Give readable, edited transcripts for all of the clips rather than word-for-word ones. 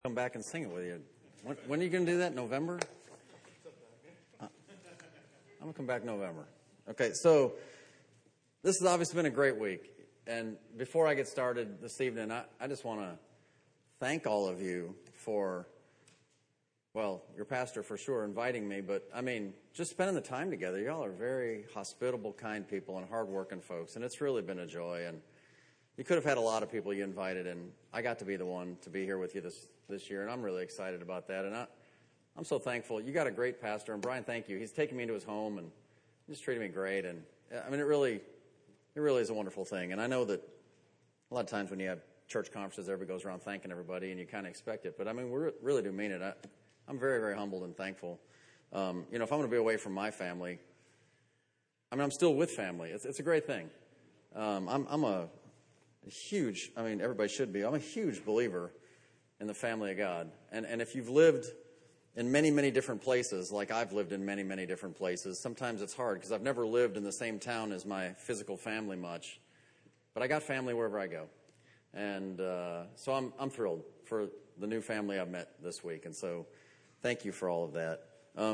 Come back and sing it with you. When are you going to do that? November? I'm going to come back November. Okay, so this has obviously been a great week. And before I get started this evening, I just want to thank all of you for, well, your pastor for sure inviting me, but I mean, just spending the time together. Y'all are very hospitable, kind people and hardworking folks, and it's really been a joy. And you could have had a lot of people you invited, and I got to be the one to be here with you this year, and I'm really excited about that. And I'm so thankful. You got a great pastor, and Brian, thank you. He's taken me into his home and just treated me great. And I mean, it really is a wonderful thing. And I know that a lot of times when you have church conferences, everybody goes around thanking everybody, and you kind of expect it. But I mean, we really do mean it. I'm very, very humbled and thankful. If I'm going to be away from my family, I mean, I'm still with family. It's a great thing. I'm a huge, I mean, everybody should be. I'm a huge believer in the family of God. And if you've lived in many, many different places, like I've lived in many, many different places, sometimes it's hard because I've never lived in the same town as my physical family much. But I got family wherever I go. And so I'm thrilled for the new family I've met this week. And so thank you for all of that.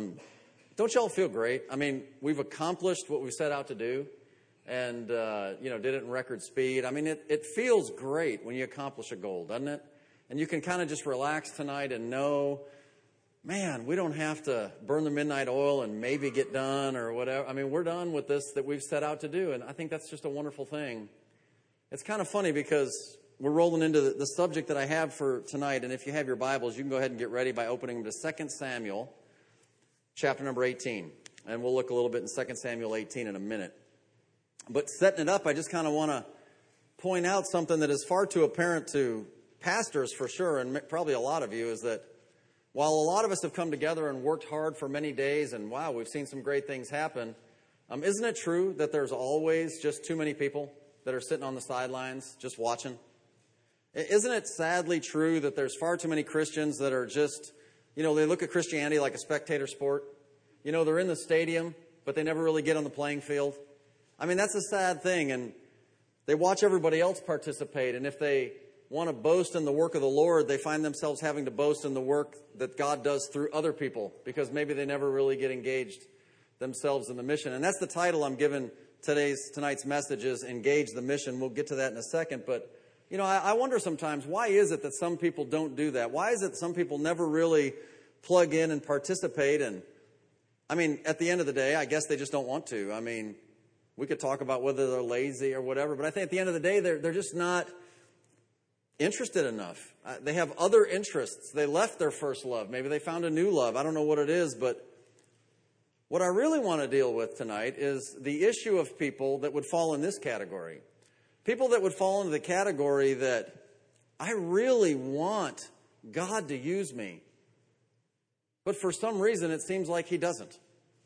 Don't y'all feel great? I mean, we've accomplished what we set out to do. And, did it in record speed. I mean, it feels great when you accomplish a goal, doesn't it? And you can kind of just relax tonight and know, man, we don't have to burn the midnight oil and maybe get done or whatever. I mean, we're done with this that we've set out to do. And I think that's just a wonderful thing. It's kind of funny because we're rolling into the subject that I have for tonight. And if you have your Bibles, you can go ahead and get ready by opening them to 2 Samuel, chapter number 18. And we'll look a little bit in 2 Samuel 18 in a minute. But setting it up, I just kind of want to point out something that is far too apparent to pastors for sure, and probably a lot of you, is that while a lot of us have come together and worked hard for many days, and wow, we've seen some great things happen, isn't it true that there's always just too many people that are sitting on the sidelines just watching? Isn't it sadly true that there's far too many Christians that are just, they look at Christianity like a spectator sport? They're in the stadium, but they never really get on the playing field. I mean, that's a sad thing, and they watch everybody else participate, and if they want to boast in the work of the Lord, they find themselves having to boast in the work that God does through other people, because maybe they never really get engaged themselves in the mission. And that's the title I'm giving tonight's message is Engage the Mission. We'll get to that in a second, but, I wonder sometimes, why is it that some people don't do that? Why is it that some people never really plug in and participate? And, I mean, at the end of the day, I guess they just don't want to. I mean, we could talk about whether they're lazy or whatever, but I think at the end of the day, they're just not interested enough. They have other interests. They left their first love. Maybe they found a new love. I don't know what it is, but what I really want to deal with tonight is the issue of people that would fall in this category. People that would fall into the category that I really want God to use me, but for some reason it seems like He doesn't.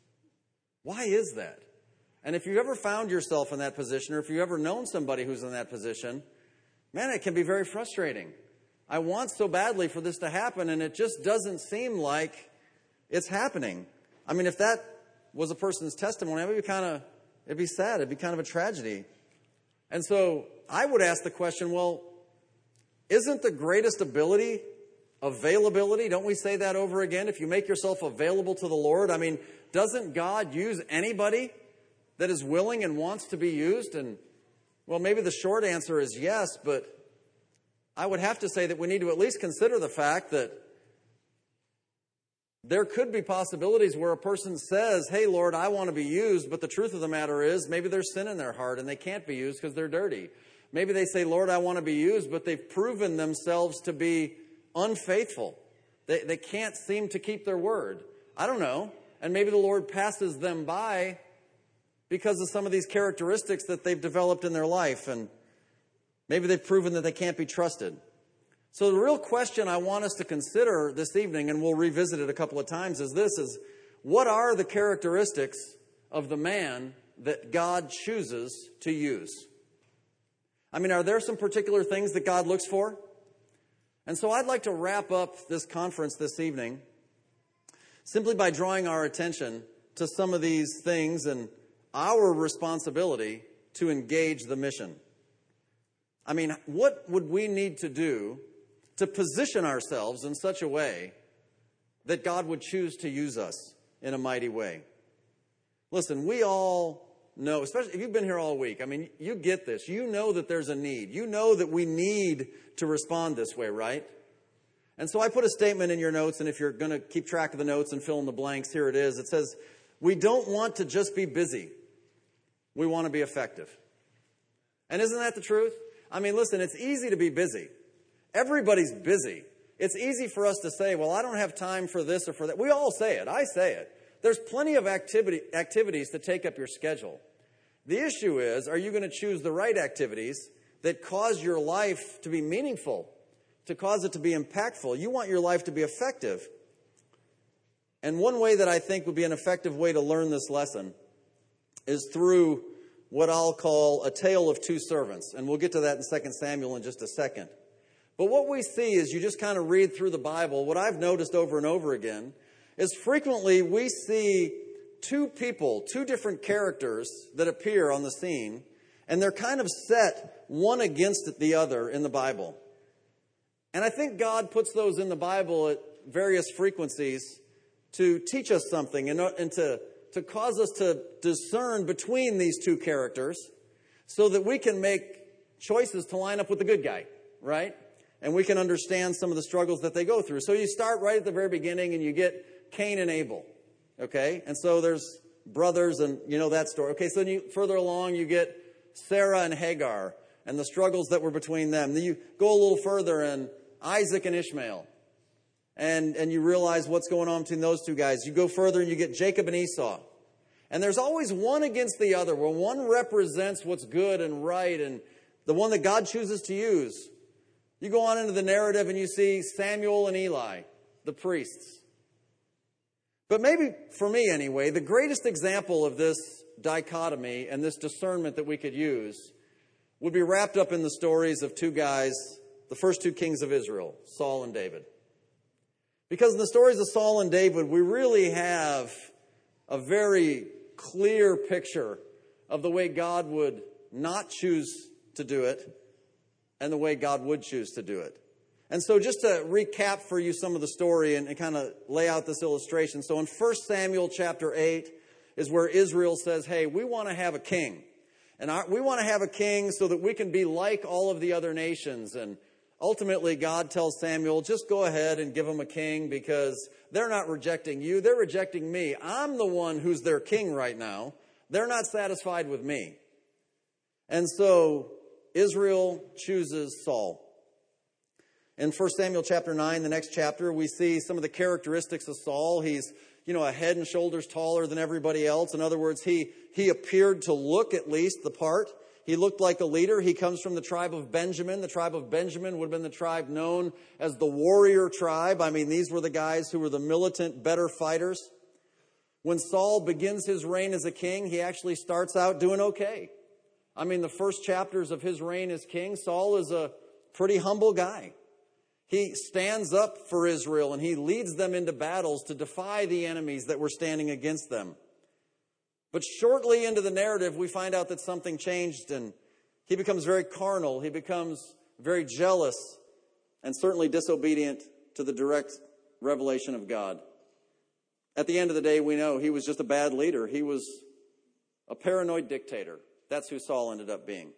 Why is that? And if you've ever found yourself in that position, or if you've ever known somebody who's in that position, man, it can be very frustrating. I want so badly for this to happen, and it just doesn't seem like it's happening. I mean, if that was a person's testimony, it'd be sad. It'd be kind of a tragedy. And so I would ask the question, well, isn't the greatest ability availability? Don't we say that over again? If you make yourself available to the Lord, I mean, doesn't God use anybody that is willing and wants to be used? And, well, maybe the short answer is yes, but I would have to say that we need to at least consider the fact that there could be possibilities where a person says, hey, Lord, I want to be used, but the truth of the matter is maybe there's sin in their heart and they can't be used because they're dirty. Maybe they say, Lord, I want to be used, but they've proven themselves to be unfaithful. They can't seem to keep their word. I don't know. And maybe the Lord passes them by because of some of these characteristics that they've developed in their life, and maybe they've proven that they can't be trusted. So the real question I want us to consider this evening, and we'll revisit it a couple of times, is what are the characteristics of the man that God chooses to use? I mean, are there some particular things that God looks for? And so I'd like to wrap up this conference this evening simply by drawing our attention to some of these things and our responsibility to engage the mission. I mean, what would we need to do to position ourselves in such a way that God would choose to use us in a mighty way. Listen, we all know, especially if you've been here all week, I mean, you get this. You know that there's a need. You know that we need to respond this way, right? And so I put a statement in your notes, and if you're going to keep track of the notes and fill in the blanks, here it is. It says, we don't want to just be busy. We want to be effective. And isn't that the truth? I mean, listen, it's easy to be busy. Everybody's busy. It's easy for us to say, well, I don't have time for this or for that. We all say it. I say it. There's plenty of activities to take up your schedule. The issue is, are you going to choose the right activities that cause your life to be meaningful, to cause it to be impactful? You want your life to be effective. And one way that I think would be an effective way to learn this lesson is through what I'll call a tale of two servants. And we'll get to that in 2 Samuel in just a second. But what we see is, you just kind of read through the Bible, what I've noticed over and over again is frequently we see two people, two different characters that appear on the scene, and they're kind of set one against the other in the Bible. And I think God puts those in the Bible at various frequencies to teach us something and to cause us to discern between these two characters so that we can make choices to line up with the good guy, right? And we can understand some of the struggles that they go through. So you start right at the very beginning and you get Cain and Abel, okay? And so there's brothers and you know that story. Okay, so then further along you get Sarah and Hagar and the struggles that were between them. Then you go a little further and Isaac and Ishmael. And you realize what's going on between those two guys. You go further and you get Jacob and Esau. And there's always one against the other, where one represents what's good and right and the one that God chooses to use. You go on into the narrative and you see Samuel and Eli, the priests. But maybe, for me anyway, the greatest example of this dichotomy and this discernment that we could use would be wrapped up in the stories of two guys, the first two kings of Israel, Saul and David. Because in the stories of Saul and David, we really have a very clear picture of the way God would not choose to do it and the way God would choose to do it. And so just to recap for you some of the story and kind of lay out this illustration. So in 1 Samuel chapter 8 is where Israel says, hey, we want to have a king. And we want to have a king so that we can be like all of the other nations. And ultimately, God tells Samuel, just go ahead and give them a king because they're not rejecting you. They're rejecting me. I'm the one who's their king right now. They're not satisfied with me. And so Israel chooses Saul. In 1 Samuel chapter 9, the next chapter, we see some of the characteristics of Saul. He's, a head and shoulders taller than everybody else. In other words, he appeared to look at least the part. He looked like a leader. He comes from the tribe of Benjamin. The tribe of Benjamin would have been the tribe known as the warrior tribe. I mean, these were the guys who were the militant, better fighters. When Saul begins his reign as a king, he actually starts out doing okay. I mean, the first chapters of his reign as king, Saul is a pretty humble guy. He stands up for Israel and he leads them into battles to defy the enemies that were standing against them. But shortly into the narrative, we find out that something changed and he becomes very carnal. He becomes very jealous and certainly disobedient to the direct revelation of God. At the end of the day, we know he was just a bad leader. He was a paranoid dictator. That's who Saul ended up being.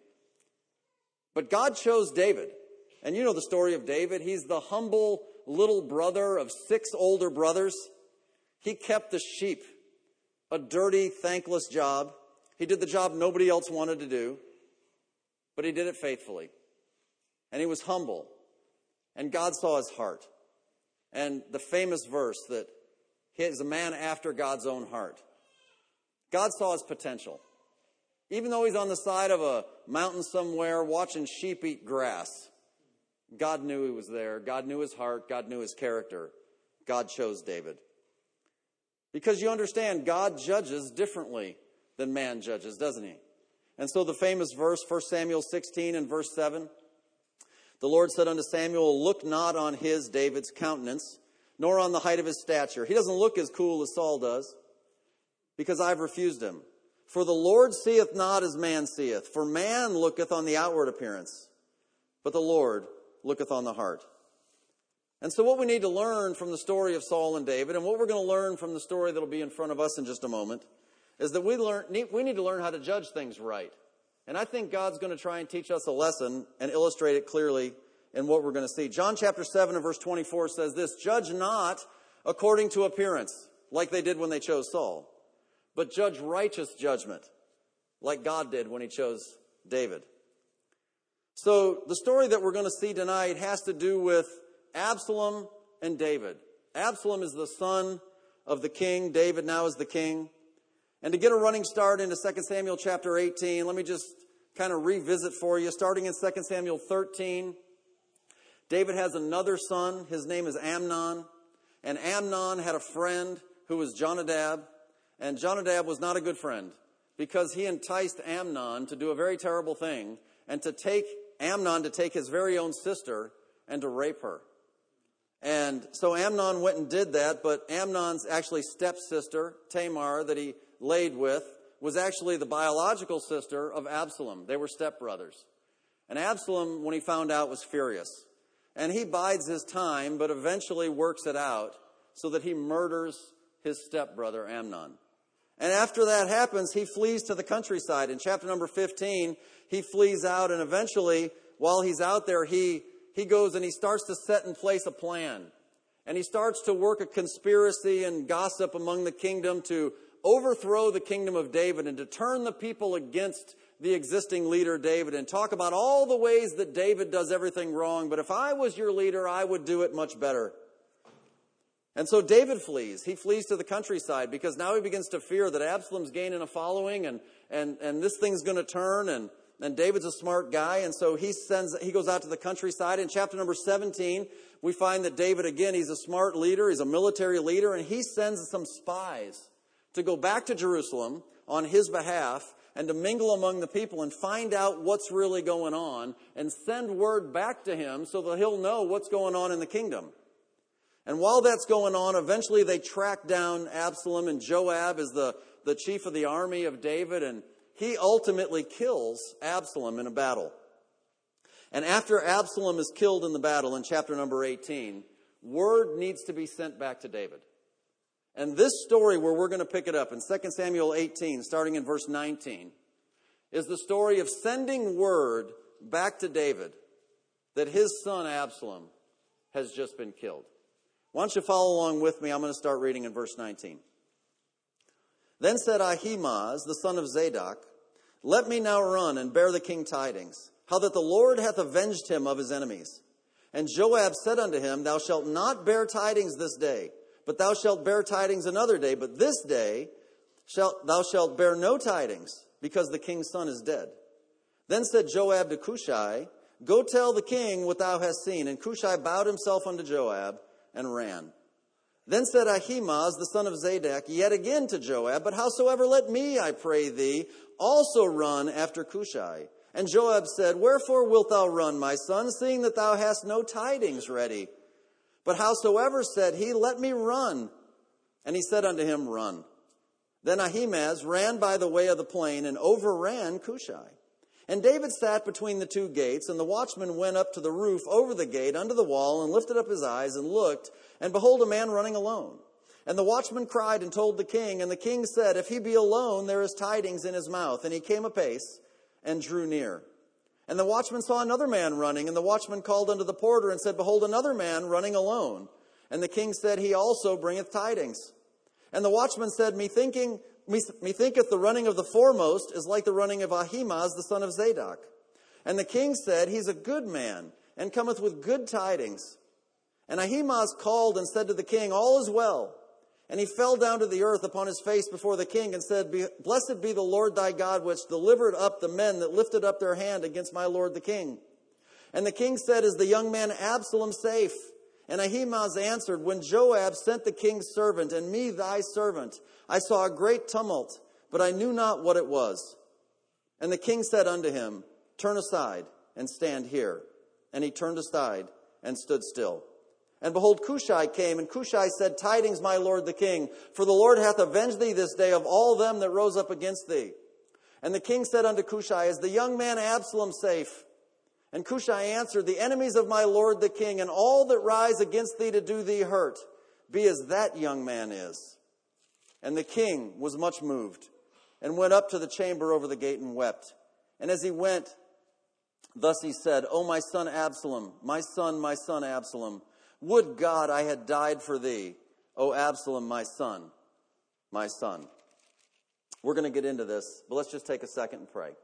But God chose David. And you know the story of David. He's the humble little brother of 6 older brothers. He kept the sheep, a dirty, thankless job. He did the job nobody else wanted to do, but he did it faithfully. And he was humble. And God saw his heart. And the famous verse that he is a man after God's own heart. God saw his potential. Even though he's on the side of a mountain somewhere watching sheep eat grass, God knew he was there. God knew his heart. God knew his character. God chose David. Because you understand, God judges differently than man judges, doesn't he? And so the famous verse, 1 Samuel 16 and verse 7, the Lord said unto Samuel, look not on his, David's, countenance, nor on the height of his stature. He doesn't look as cool as Saul does, because I've refused him. For the Lord seeth not as man seeth, for man looketh on the outward appearance, but the Lord looketh on the heart. And so what we need to learn from the story of Saul and David, and what we're going to learn from the story that will be in front of us in just a moment, is that we need to learn how to judge things right. And I think God's going to try and teach us a lesson and illustrate it clearly in what we're going to see. John chapter 7 and verse 24 says this, "Judge not according to appearance, like they did when they chose Saul, but judge righteous judgment, like God did when he chose David." So the story that we're going to see tonight has to do with Absalom and David. Absalom is the son of the king. David now is the king. And to get a running start into 2 Samuel chapter 18, let me just kind of revisit for you. Starting in 2 Samuel 13, David has another son. His name is Amnon. And Amnon had a friend who was Jonadab. And Jonadab was not a good friend because he enticed Amnon to do a very terrible thing and to take Amnon to take his very own sister and to rape her. And so Amnon went and did that, but Amnon's actually stepsister, Tamar, that he laid with, was actually the biological sister of Absalom. They were stepbrothers. And Absalom, when he found out, was furious. And he bides his time, but eventually works it out so that he murders his stepbrother Amnon. And after that happens, he flees to the countryside. In chapter number 15, he flees out, and eventually, while he's out there, he goes and he starts to set in place a plan. And he starts to work a conspiracy and gossip among the kingdom to overthrow the kingdom of David and to turn the people against the existing leader David and talk about all the ways that David does everything wrong. But if I was your leader, I would do it much better. And so David flees. He flees to the countryside because now he begins to fear that Absalom's gaining a following and this thing's going to turn. And David's a smart guy, and so he goes out to the countryside. In chapter number 17, we find that David, again, he's a smart leader, he's a military leader, and he sends some spies to go back to Jerusalem on his behalf and to mingle among the people and find out what's really going on and send word back to him so that he'll know what's going on in the kingdom. And while that's going on, eventually they track down Absalom, and Joab is the chief of the army of David, and he ultimately kills Absalom in a battle. And after Absalom is killed in the battle in chapter number 18, word needs to be sent back to David. And this story where we're going to pick it up in 2 Samuel 18, starting in verse 19, is the story of sending word back to David that his son Absalom has just been killed. Why don't you follow along with me? I'm going to start reading in verse 19. Then said Ahimaaz, the son of Zadok, "Let me now run and bear the king tidings, how that the Lord hath avenged him of his enemies." And Joab said unto him, "Thou shalt not bear tidings this day, but thou shalt bear tidings another day. But this day thou shalt bear no tidings, because the king's son is dead." Then said Joab to Cushai, "Go tell the king what thou hast seen." And Cushai bowed himself unto Joab and ran. Then said Ahimaaz, the son of Zadok, yet again to Joab, "But howsoever, let me, I pray thee, also run after Cushai." And Joab said, "Wherefore wilt thou run, my son, seeing that thou hast no tidings ready?" But howsoever, said he, "Let me run." And he said unto him, "Run." Then Ahimaaz ran by the way of the plain and overran Cushai. And David sat between the two gates, and the watchman went up to the roof over the gate under the wall and lifted up his eyes and looked, and behold, a man running alone. And the watchman cried and told the king, and the king said, "If he be alone, there is tidings in his mouth." And he came apace and drew near. And the watchman saw another man running, and the watchman called unto the porter and said, "Behold, another man running alone." And the king said, "He also bringeth tidings." And the watchman said, Methinketh the running of the foremost is like the running of Ahimaaz the son of Zadok. And the king said, "He's a good man, and cometh with good tidings." And Ahimaaz called and said to the king, "All is well." And he fell down to the earth upon his face before the king and said, "Blessed be the Lord thy God, which delivered up the men that lifted up their hand against my lord the king." And the king said, "Is the young man Absalom safe?" And Ahimaaz answered, "When Joab sent the king's servant, and me thy servant, I saw a great tumult, but I knew not what it was." And the king said unto him, "Turn aside and stand here." And he turned aside and stood still. And behold, Cushai came, and Cushai said, "Tidings, my lord the king, for the Lord hath avenged thee this day of all them that rose up against thee." And the king said unto Cushai, "Is the young man Absalom safe?" And Cushai answered, the enemies of my lord the king, and all that rise against thee to do thee hurt, be as that young man is. And the king was much moved, and went up to the chamber over the gate and wept. And as he went, thus he said, O my son Absalom, my son Absalom, would God I had died for thee, O Absalom, my son, my son. We're going to get into this, but let's just take a second and pray.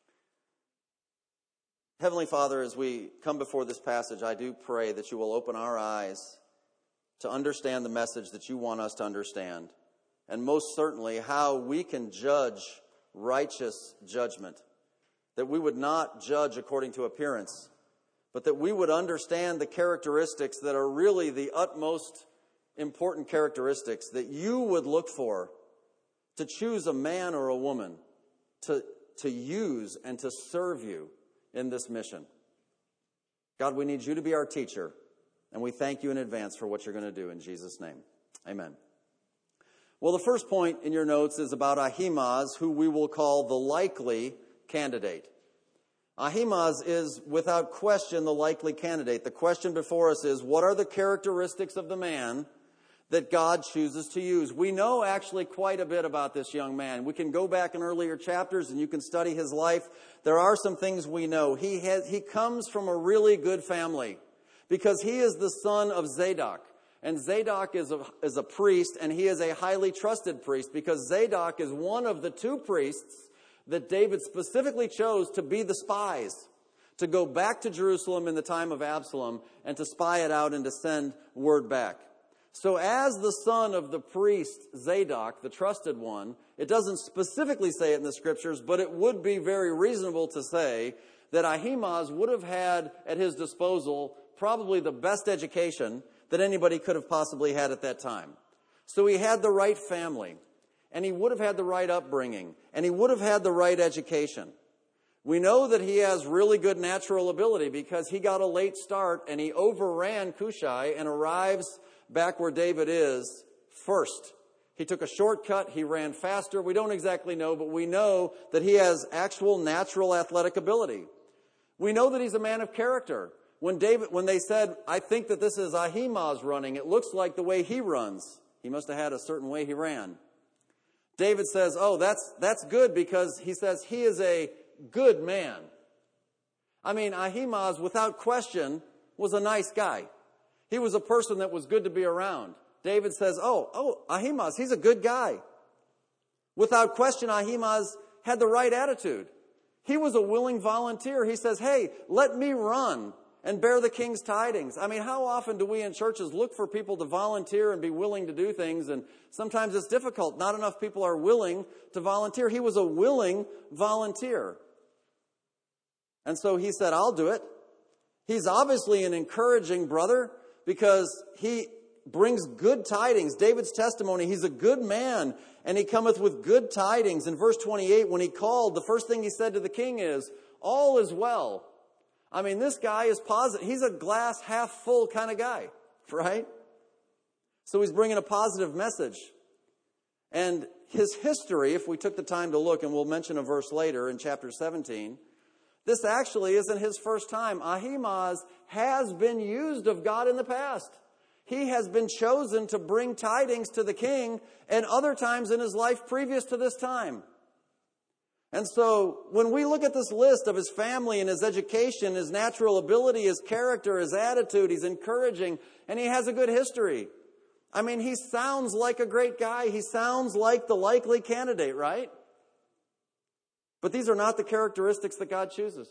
Heavenly Father, as we come before this passage, I do pray that you will open our eyes to understand the message that you want us to understand, and most certainly how we can judge righteous judgment, that we would not judge according to appearance, but that we would understand the characteristics that are really the utmost important characteristics that you would look for to choose a man or a woman to use and to serve you in this mission. God, we need you to be our teacher, and we thank you in advance for what you're going to do in Jesus' name. Amen. Well, the first point in your notes is about Ahimaaz, who we will call the likely candidate. Ahimaaz is, without question, the likely candidate. The question before us is, what are the characteristics of the man that God chooses to use? We know actually quite a bit about this young man. We can go back in earlier chapters and you can study his life. There are some things we know. He comes from a really good family because he is the son of Zadok. And Zadok is a priest, and he is a highly trusted priest because Zadok is one of the two priests that David specifically chose to be the spies, to go back to Jerusalem in the time of Absalom and to spy it out and to send word back. So as the son of the priest Zadok, the trusted one, it doesn't specifically say it in the scriptures, but it would be very reasonable to say that Ahimaaz would have had at his disposal probably the best education that anybody could have possibly had at that time. So he had the right family, and he would have had the right upbringing, and he would have had the right education. We know that he has really good natural ability because he got a late start and he overran Cushai and arrives back where David is first. He took a shortcut. He ran faster. We don't exactly know, but we know that he has actual natural athletic ability. We know that he's a man of character. When they said, I think that this is Ahimaaz running, it looks like the way he runs. He must have had a certain way he ran. David says, oh, that's good because he says he is a good man. I mean, Ahimaaz, without question, was a nice guy. He was a person that was good to be around. David says, oh, Ahimaaz, he's a good guy. Without question, Ahimaaz had the right attitude. He was a willing volunteer. He says, hey, let me run and bear the king's tidings. I mean, how often do we in churches look for people to volunteer and be willing to do things? And sometimes it's difficult. Not enough people are willing to volunteer. He was a willing volunteer. And so he said, I'll do it. He's obviously an encouraging brother because he brings good tidings. David's testimony, he's a good man, and he cometh with good tidings. In verse 28, when he called, the first thing he said to the king is, all is well. I mean, this guy is positive. He's a glass half full kind of guy, right? So he's bringing a positive message. And his history, if we took the time to look, and we'll mention a verse later in chapter 17, this actually isn't his first time. Ahimaaz has been used of God in the past. He has been chosen to bring tidings to the king and other times in his life previous to this time. And so when we look at this list of his family and his education, his natural ability, his character, his attitude, he's encouraging, and he has a good history. I mean, he sounds like a great guy. He sounds like the likely candidate, right? But these are not the characteristics that God chooses.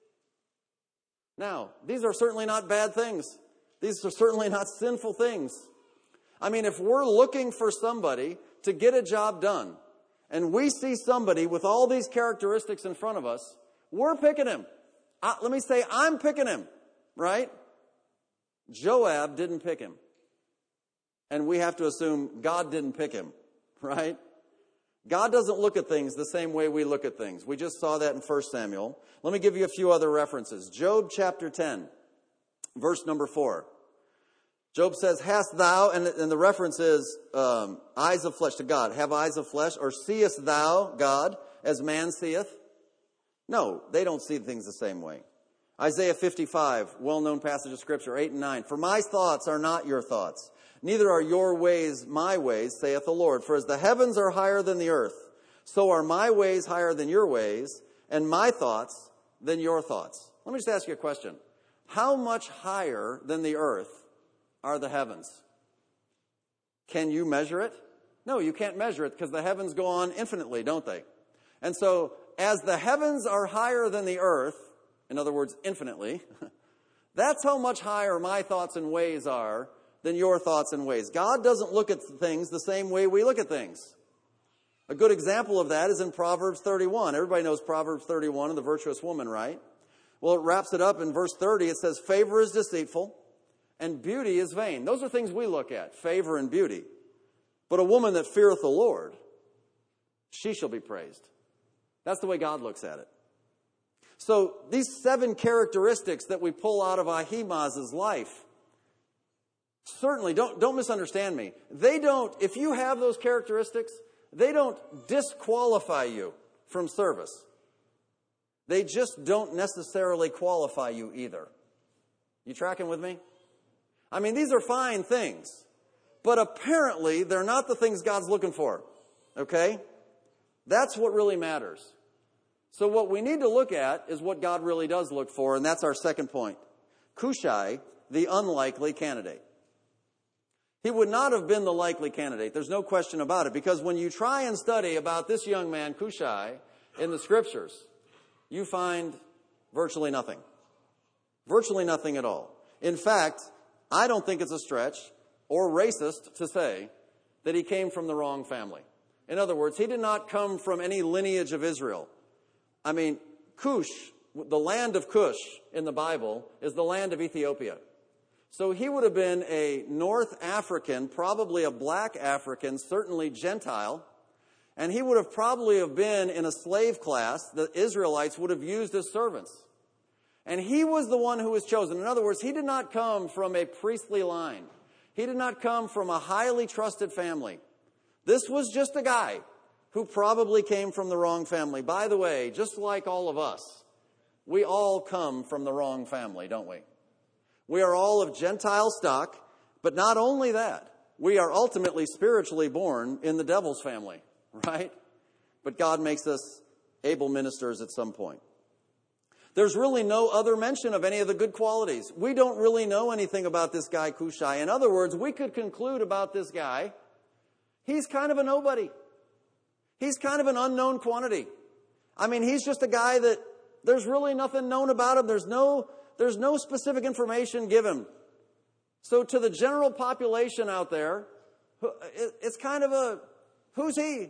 Now, these are certainly not bad things. These are certainly not sinful things. I mean, if we're looking for somebody to get a job done, and we see somebody with all these characteristics in front of us, we're picking him. Let me say, I'm picking him, right? Joab didn't pick him. And we have to assume God didn't pick him, right? God doesn't look at things the same way we look at things. We just saw that in 1 Samuel. Let me give you a few other references. Job chapter 10, verse number 4. Job says, hast thou, and the reference is eyes of flesh to God. Have eyes of flesh, or seest thou God as man seeth? No, they don't see things the same way. Isaiah 55, well-known passage of Scripture, 8 and 9. For my thoughts are not your thoughts, neither are your ways my ways, saith the Lord. For as the heavens are higher than the earth, so are my ways higher than your ways, and my thoughts than your thoughts. Let me just ask you a question. How much higher than the earth are the heavens? Can you measure it? No, you can't measure it because the heavens go on infinitely, don't they? And so, as the heavens are higher than the earth, in other words, infinitely, that's how much higher my thoughts and ways are than your thoughts and ways. God doesn't look at things the same way we look at things. A good example of that is in Proverbs 31. Everybody knows Proverbs 31 and the virtuous woman, right? Well, it wraps it up in verse 30. It says, favor is deceitful and beauty is vain. Those are things we look at, favor and beauty. But a woman that feareth the Lord, she shall be praised. That's the way God looks at it. So these 7 characteristics that we pull out of Ahimaaz's life, certainly, don't misunderstand me. They don't, if you have those characteristics, they don't disqualify you from service. They just don't necessarily qualify you either. You tracking with me? I mean, these are fine things, but apparently they're not the things God's looking for, okay? That's what really matters. So what we need to look at is what God really does look for, and that's our second point. Cushai, the unlikely candidate. He would not have been the likely candidate. There's no question about it, because when you try and study about this young man, Cushai, in the Scriptures, you find virtually nothing. Virtually nothing at all. In fact, I don't think it's a stretch or racist to say that he came from the wrong family. In other words, he did not come from any lineage of Israel. I mean, Cush, the land of Cush in the Bible, is the land of Ethiopia. So he would have been a North African, probably a black African, certainly Gentile, and he would have probably have been in a slave class that Israelites would have used as servants. And he was the one who was chosen. In other words, he did not come from a priestly line. He did not come from a highly trusted family. This was just a guy who probably came from the wrong family. By the way, just like all of us, we all come from the wrong family, don't we? We are all of Gentile stock, but not only that, we are ultimately spiritually born in the devil's family, right? But God makes us able ministers at some point. There's really no other mention of any of the good qualities. We don't really know anything about this guy, Cushai. In other words, we could conclude about this guy, he's kind of a nobody. He's kind of an unknown quantity. I mean, he's just a guy that there's really nothing known about him. There's no specific information given. So to the general population out there, it's kind of a, who's he?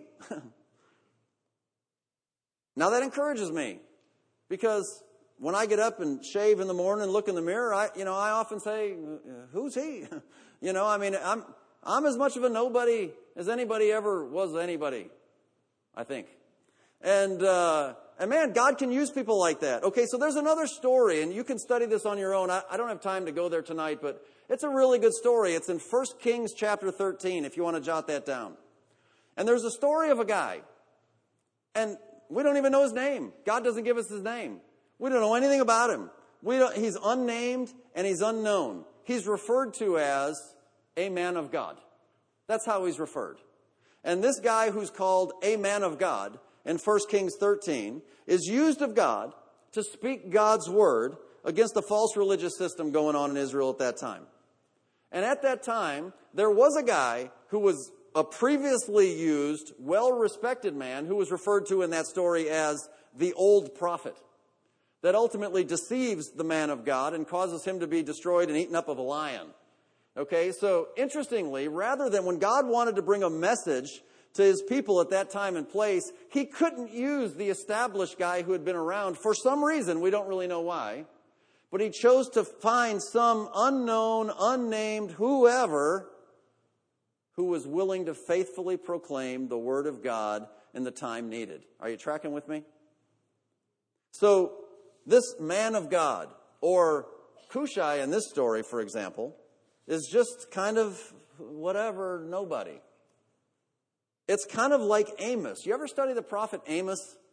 Now that encourages me, because when I get up and shave in the morning and look in the mirror, I often say, who's he? I'm as much of a nobody as anybody ever was anybody, I think. And man, God can use people like that. Okay, so there's another story, and you can study this on your own. I don't have time to go there tonight, but it's a really good story. It's in 1 Kings chapter 13, if you want to jot that down. And there's a story of a guy, and we don't even know his name. God doesn't give us his name. We don't know anything about him. He's unnamed and he's unknown. He's referred to as a man of God. That's how he's referred. And this guy who's called a man of God in 1 Kings 13 is used of God to speak God's word against the false religious system going on in Israel at that time. And at that time, there was a guy who was a previously used, well-respected man who was referred to in that story as the old prophet, that ultimately deceives the man of God and causes him to be destroyed and eaten up of a lion. Okay, so interestingly, rather than when God wanted to bring a message to his people at that time and place, he couldn't use the established guy who had been around for some reason. We don't really know why. But he chose to find some unknown, unnamed, whoever who was willing to faithfully proclaim the word of God in the time needed. Are you tracking with me? So this man of God, or Cushai in this story, for example, is just kind of whatever, nobody. It's kind of like Amos. You ever study the prophet Amos?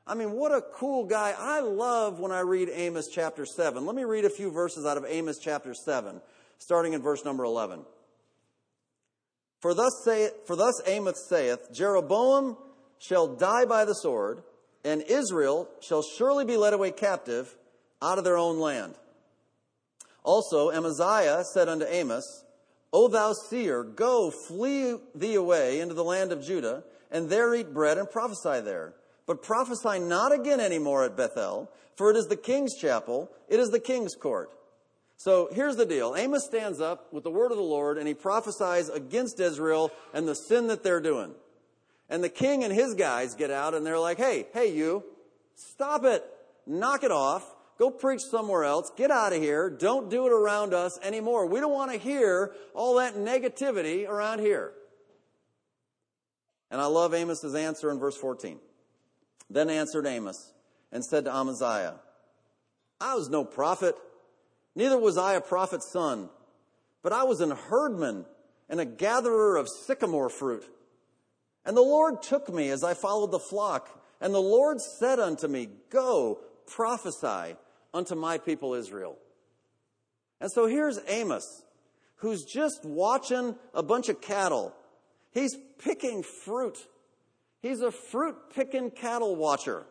I mean, what a cool guy. I love when I read Amos chapter 7. Let me read a few verses out of Amos chapter 7, starting in verse number 11. For thus Amos saith, Jeroboam shall die by the sword, and Israel shall surely be led away captive out of their own land. Also Amaziah said unto Amos, O thou seer, go, flee thee away into the land of Judah, and there eat bread and prophesy there. But prophesy not again any more at Bethel, for it is the king's chapel, it is the king's court. So here's the deal. Amos stands up with the word of the Lord, and he prophesies against Israel and the sin that they're doing. And the king and his guys get out, and they're like, hey, you, stop it. Knock it off. Go preach somewhere else. Get out of here. Don't do it around us anymore. We don't want to hear all that negativity around here. And I love Amos's answer in verse 14. Then answered Amos and said to Amaziah, I was no prophet, neither was I a prophet's son, but I was an herdman and a gatherer of sycamore fruit. And the Lord took me as I followed the flock, and the Lord said unto me, Go, prophesy unto my people Israel. And so here's Amos, who's just watching a bunch of cattle. He's picking fruit. He's a fruit-picking cattle watcher.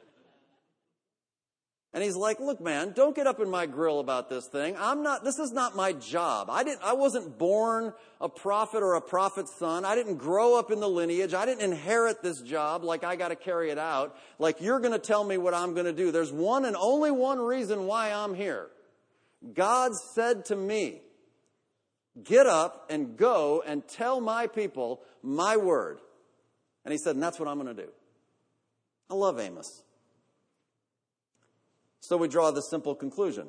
And he's like, look, man, don't get up in my grill about this thing. This is not my job. I wasn't born a prophet or a prophet's son. I didn't grow up in the lineage. I didn't inherit this job like I got to carry it out. Like you're going to tell me what I'm going to do. There's one and only one reason why I'm here. God said to me, get up and go and tell my people my word. And he said, and that's what I'm going to do. I love Amos. So we draw the simple conclusion.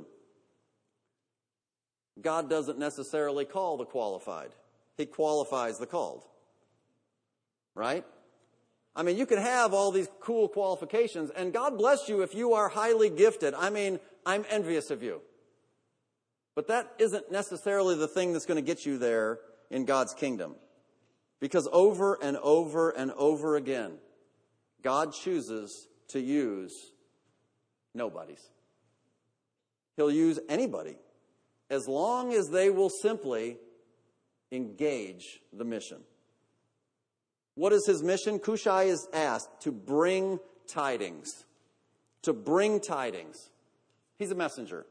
God doesn't necessarily call the qualified. He qualifies the called. Right? I mean, you can have all these cool qualifications, and God bless you if you are highly gifted. I mean, I'm envious of you. But that isn't necessarily the thing that's going to get you there in God's kingdom. Because over and over and over again, God chooses to use nobodies. He'll use anybody as long as they will simply engage the mission. What is his mission? Cushai is asked to bring tidings. To bring tidings. He's a messenger.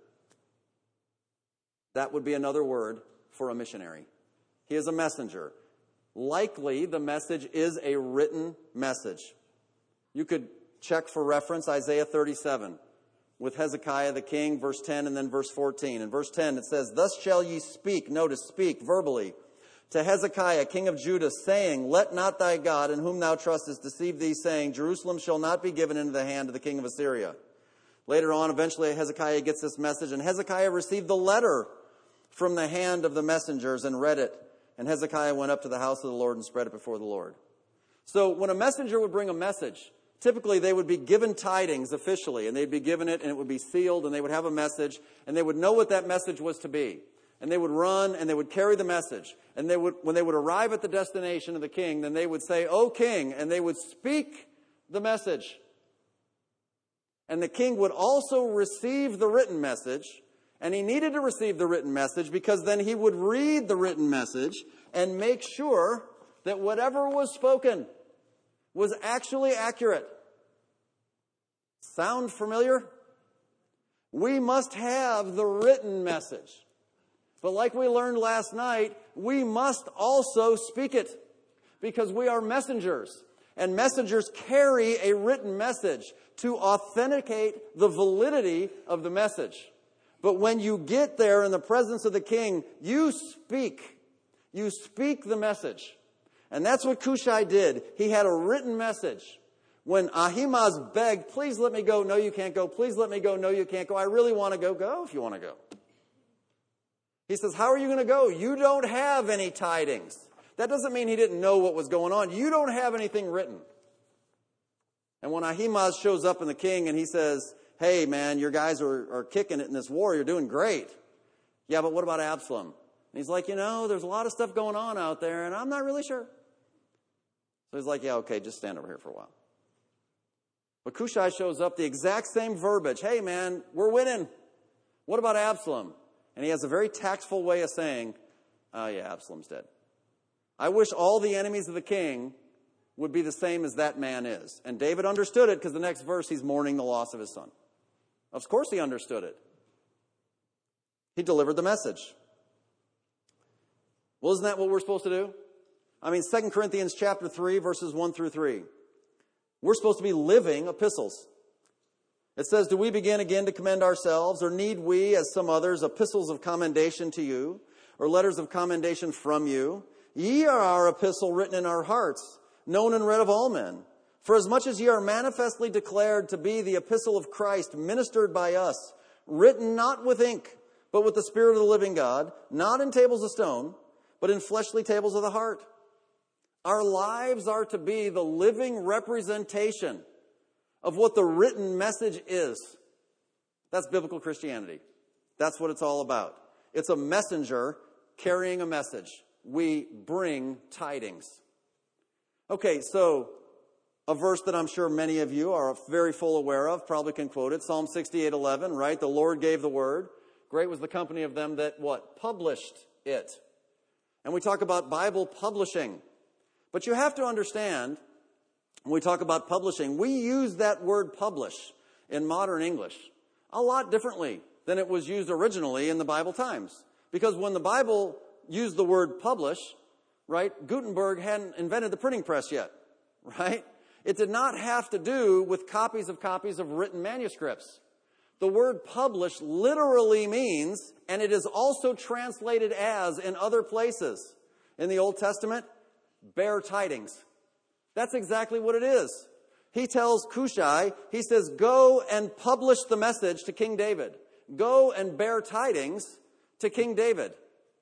That would be another word for a missionary. He is a messenger. Likely, the message is a written message. You could check for reference Isaiah 37 with Hezekiah the king, verse 10 and then verse 14. In verse 10 it says, Thus shall ye speak, notice speak verbally, to Hezekiah king of Judah, saying, Let not thy God in whom thou trustest deceive thee, saying, Jerusalem shall not be given into the hand of the king of Assyria. Later on, eventually Hezekiah gets this message, and Hezekiah received the letter from the hand of the messengers and read it. And Hezekiah went up to the house of the Lord and spread it before the Lord. So when a messenger would bring a message, typically they would be given tidings officially, and they'd be given it, and it would be sealed, and they would have a message, and they would know what that message was to be. And they would run, and they would carry the message. And when they would arrive at the destination of the king, then they would say, O king, and they would speak the message. And the king would also receive the written message. And he needed to receive the written message because then he would read the written message and make sure that whatever was spoken was actually accurate. Sound familiar? We must have the written message. But like we learned last night, we must also speak it because we are messengers. And messengers carry a written message to authenticate the validity of the message. But when you get there in the presence of the king, you speak. You speak the message. And that's what Cushai did. He had a written message. When Ahimaaz begged, please let me go. No, you can't go. Please let me go. No, you can't go. I really want to go. Go if you want to go. He says, how are you going to go? You don't have any tidings. That doesn't mean he didn't know what was going on. You don't have anything written. And when Ahimaaz shows up in the king and he says, hey, man, your guys are kicking it in this war. You're doing great. Yeah, but what about Absalom? And he's like, there's a lot of stuff going on out there, and I'm not really sure. So he's like, yeah, okay, just stand over here for a while. But Cushai shows up, the exact same verbiage. Hey, man, we're winning. What about Absalom? And he has a very tactful way of saying, oh, yeah, Absalom's dead. I wish all the enemies of the king would be the same as that man is. And David understood it because the next verse he's mourning the loss of his son. Of course he understood it. He delivered the message. Well, isn't that what we're supposed to do? I mean, 2 Corinthians chapter 3, verses 1 through 3. We're supposed to be living epistles. It says, do we begin again to commend ourselves, or need we, as some others, epistles of commendation to you, or letters of commendation from you? Ye are our epistle written in our hearts, known and read of all men. For as much as ye are manifestly declared to be the epistle of Christ, ministered by us, written not with ink, but with the Spirit of the living God, not in tables of stone, but in fleshly tables of the heart. Our lives are to be the living representation of what the written message is. That's biblical Christianity. That's what it's all about. It's a messenger carrying a message. We bring tidings. Okay, so a verse that I'm sure many of you are very full aware of, probably can quote it, Psalm 68:11, right? The Lord gave the word. Great was the company of them that, what? Published it. And we talk about Bible publishing. But you have to understand, when we talk about publishing, we use that word publish in modern English a lot differently than it was used originally in the Bible times. Because when the Bible used the word publish, right, Gutenberg hadn't invented the printing press yet, right? It did not have to do with copies of written manuscripts. The word publish literally means, and it is also translated as in other places in the Old Testament, bear tidings. That's exactly what it is. He tells Cushai, he says, go and publish the message to King David. Go and bear tidings to King David.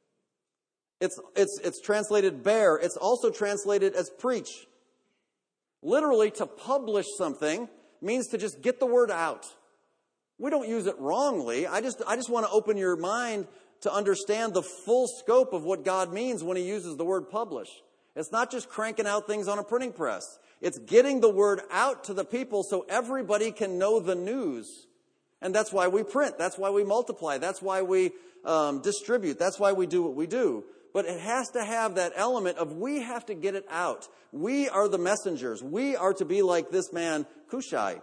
It's translated bear. It's also translated as preach. Literally, to publish something means to just get the word out. We don't use it wrongly. I just want to open your mind to understand the full scope of what God means when he uses the word publish. It's not just cranking out things on a printing press. It's getting the word out to the people so everybody can know the news. And that's why we print. That's why we multiply. That's why we distribute. That's why we do what we do. But it has to have that element of we have to get it out. We are the messengers. We are to be like this man, Cushai.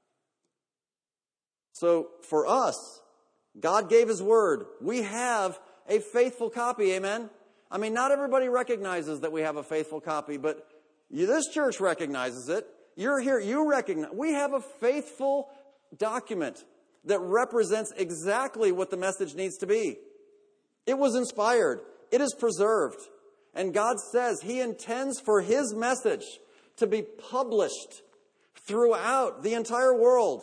So for us, God gave his word. We have a faithful copy, amen? I mean, not everybody recognizes that we have a faithful copy, but this church recognizes it. You're here, you recognize. We have a faithful document that represents exactly what the message needs to be. It was inspired. It is preserved. And God says he intends for his message to be published throughout the entire world.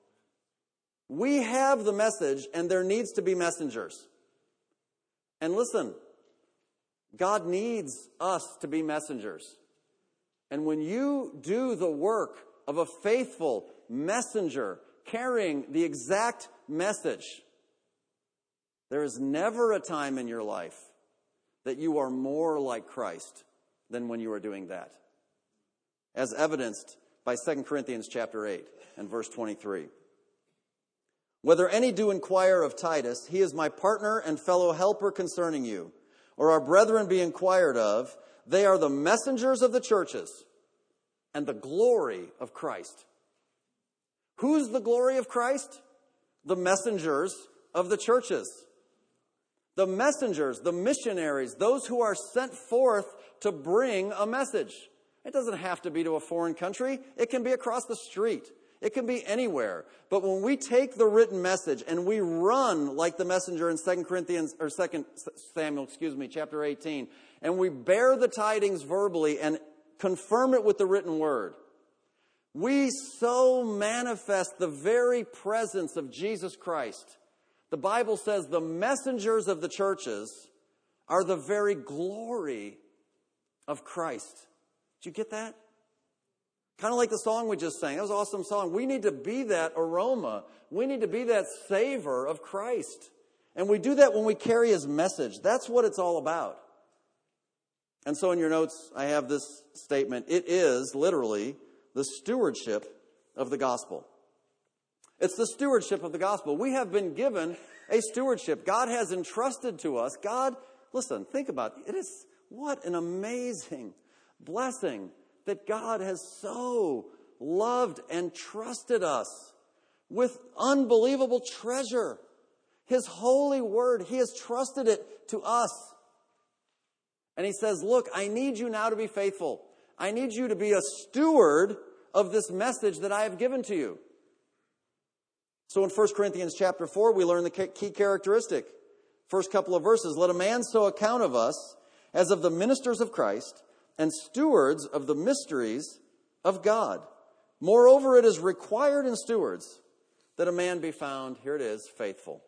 We have the message, and there needs to be messengers. And listen, God needs us to be messengers. And when you do the work of a faithful messenger carrying the exact message, there is never a time in your life that you are more like Christ than when you are doing that. As evidenced by 2 Corinthians chapter 8 and verse 23. Whether any do inquire of Titus, he is my partner and fellow helper concerning you, or our brethren be inquired of, they are the messengers of the churches and the glory of Christ. Who's the glory of Christ? The messengers of the churches. The messengers, the missionaries, those who are sent forth to bring a message. It doesn't have to be to a foreign country. It can be across the street. It can be anywhere. But when we take the written message and we run like the messenger in 2 Samuel, chapter 18, and we bear the tidings verbally and confirm it with the written word, we so manifest the very presence of Jesus Christ. The Bible says the messengers of the churches are the very glory of Christ. Did you get that? Kind of like the song we just sang. That was an awesome song. We need to be that aroma. We need to be that savor of Christ. And we do that when we carry his message. That's what it's all about. And so in your notes, I have this statement. It is literally the stewardship of the gospel. It's the stewardship of the gospel. We have been given a stewardship. God has entrusted to us. God, listen, think about it. What an amazing blessing that God has so loved and trusted us with unbelievable treasure. His holy word, He has trusted it to us. And He says, look, I need you now to be faithful. I need you to be a steward of this message that I have given to you. So in 1 Corinthians chapter 4, we learn the key characteristic. First couple of verses, let a man so account of us as of the ministers of Christ and stewards of the mysteries of God. Moreover, it is required in stewards that a man be found, here it is, faithful.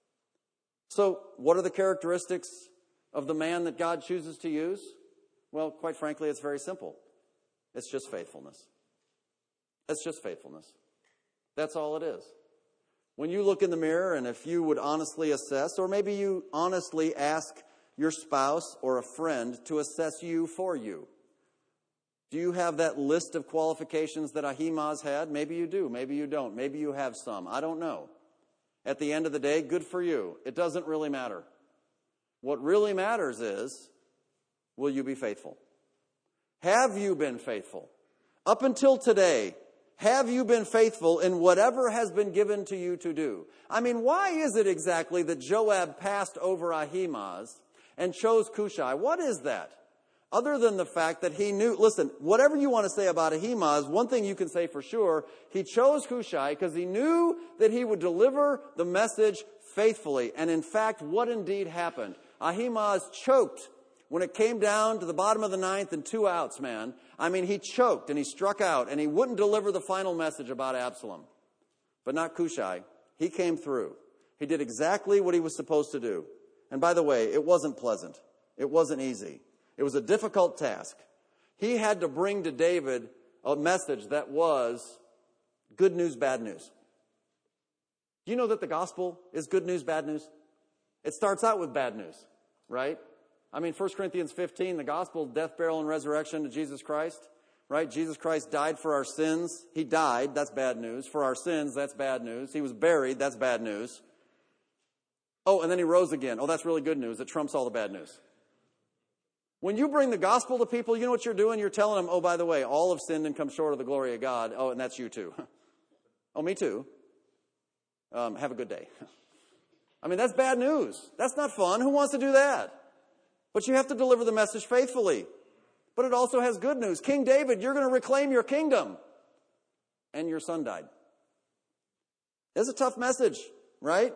So what are the characteristics of the man that God chooses to use? Well, quite frankly, it's very simple. It's just faithfulness. It's just faithfulness. That's all it is. When you look in the mirror, and if you would honestly assess, or maybe you honestly ask your spouse or a friend to assess you for you. Do you have that list of qualifications that Ahimaaz had? Maybe you do. Maybe you don't. Maybe you have some. I don't know. At the end of the day, good for you. It doesn't really matter. What really matters is, will you be faithful? Have you been faithful? Up until today, have you been faithful in whatever has been given to you to do? I mean, why is it exactly that Joab passed over Ahimaaz and chose Cushai? What is that? Other than the fact that he knew, listen, whatever you want to say about Ahimaaz, one thing you can say for sure, he chose Cushai because he knew that he would deliver the message faithfully. And in fact, what indeed happened? Ahimaaz choked when it came down to the bottom of the ninth and 2 outs, man. I mean, he choked and he struck out and he wouldn't deliver the final message about Absalom. But not Cushai. He came through. He did exactly what he was supposed to do. And by the way, it wasn't pleasant. It wasn't easy. It was a difficult task. He had to bring to David a message that was good news, bad news. Do you know that the gospel is good news, bad news? It starts out with bad news, right? I mean, 1 Corinthians 15, the gospel, death, burial, and resurrection to Jesus Christ, right? Jesus Christ died for our sins. He died, that's bad news. For our sins, that's bad news. He was buried, that's bad news. Oh, and then he rose again. Oh, that's really good news. It trumps all the bad news. When you bring the gospel to people, you know what you're doing? You're telling them, oh, by the way, all have sinned and come short of the glory of God. Oh, and that's you too. Oh, me too. Have a good day. I mean, that's bad news. That's not fun. Who wants to do that? But you have to deliver the message faithfully. But it also has good news. King David, you're going to reclaim your kingdom. And your son died. It's a tough message, right?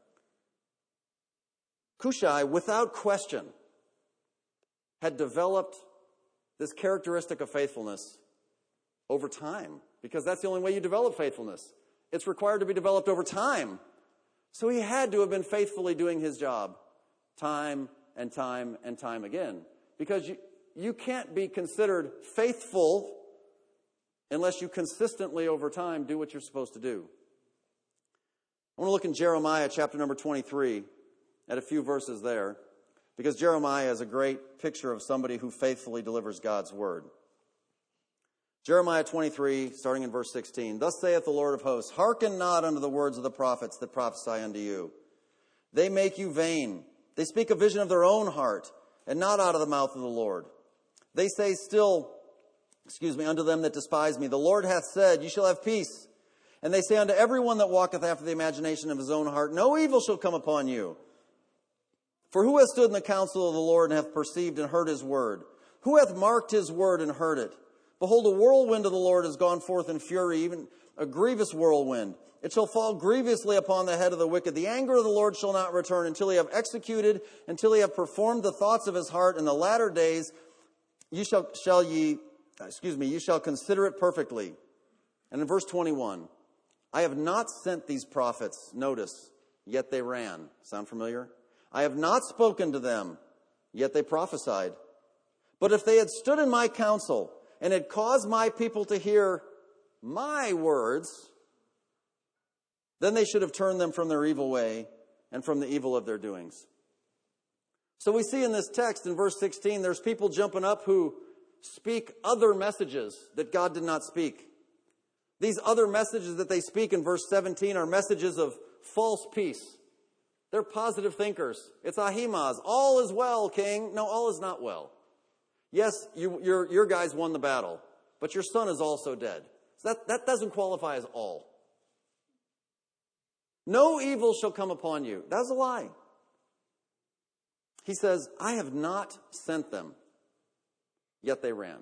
Cushai, without question, had developed this characteristic of faithfulness over time. Because that's the only way you develop faithfulness. It's required to be developed over time. So he had to have been faithfully doing his job time and time and time again. Because you can't be considered faithful unless you consistently over time do what you're supposed to do. I want to look in Jeremiah chapter number 23 at a few verses there. Because Jeremiah is a great picture of somebody who faithfully delivers God's word. Jeremiah 23, starting in verse 16. Thus saith the Lord of hosts, hearken not unto the words of the prophets that prophesy unto you. They make you vain. They speak a vision of their own heart, and not out of the mouth of the Lord. They say unto them that despise me, the Lord hath said, you shall have peace. And they say unto everyone that walketh after the imagination of his own heart, no evil shall come upon you. For who hath stood in the counsel of the Lord and hath perceived and heard his word? Who hath marked his word and heard it? Behold, a whirlwind of the Lord has gone forth in fury, even a grievous whirlwind. It shall fall grievously upon the head of the wicked. The anger of the Lord shall not return until he have executed, until he have performed the thoughts of his heart. In the latter days you shall consider it perfectly. And in verse 21, I have not sent these prophets, notice, yet they ran. Sound familiar? I have not spoken to them, yet they prophesied. But if they had stood in my counsel and had caused my people to hear my words, then they should have turned them from their evil way and from the evil of their doings. So we see in this text in verse 16, there's people jumping up who speak other messages that God did not speak. These other messages that they speak in verse 17 are messages of false peace. They're positive thinkers. It's Ahimaaz. All is well, king. No, all is not well. Yes, your guys won the battle, but your son is also dead. So that doesn't qualify as all. No evil shall come upon you. That's a lie. He says, I have not sent them, yet they ran.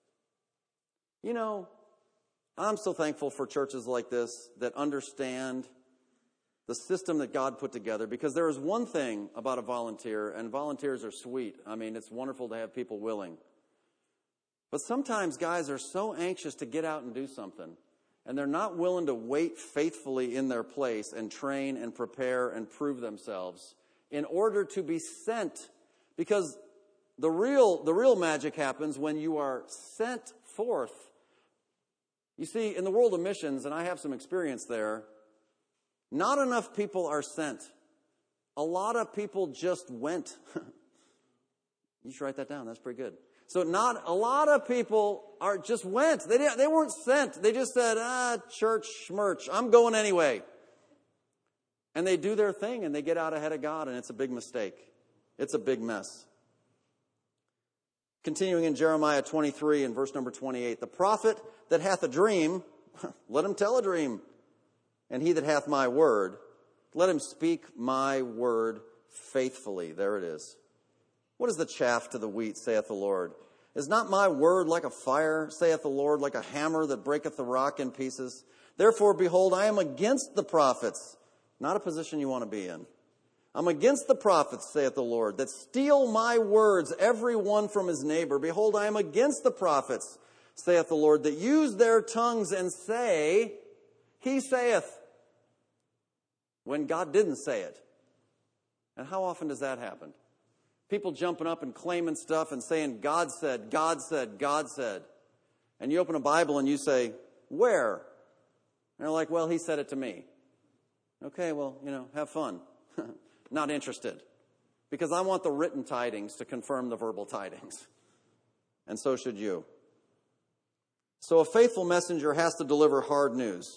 You know, I'm so thankful for churches like this that understand the system that God put together, because there is one thing about a volunteer, and volunteers are sweet. I mean, it's wonderful to have people willing. But sometimes guys are so anxious to get out and do something, and they're not willing to wait faithfully in their place and train and prepare and prove themselves in order to be sent. Because the real magic happens when you are sent forth. You see, in the world of missions, and I have some experience there, not enough people are sent. A lot of people just went. You should write that down. That's pretty good. So not a lot of people are just went. They weren't sent. They just said, church, schmirch, I'm going anyway. And they do their thing and they get out ahead of God, and it's a big mistake. It's a big mess. Continuing in Jeremiah 23 and verse number 28, the prophet that hath a dream, let him tell a dream. And he that hath my word, let him speak my word faithfully. There it is. What is the chaff to the wheat, saith the Lord? Is not my word like a fire, saith the Lord, like a hammer that breaketh the rock in pieces? Therefore, behold, I am against the prophets. Not a position you want to be in. I'm against the prophets, saith the Lord, that steal my words, every one from his neighbor. Behold, I am against the prophets, saith the Lord, that use their tongues and say, he saith, when God didn't say it. And how often does that happen? People jumping up and claiming stuff and saying, God said, God said, God said. And you open a Bible and you say, where? And they're like, well, he said it to me. Okay, well, have fun. Not interested. Because I want the written tidings to confirm the verbal tidings. And so should you. So a faithful messenger has to deliver hard news.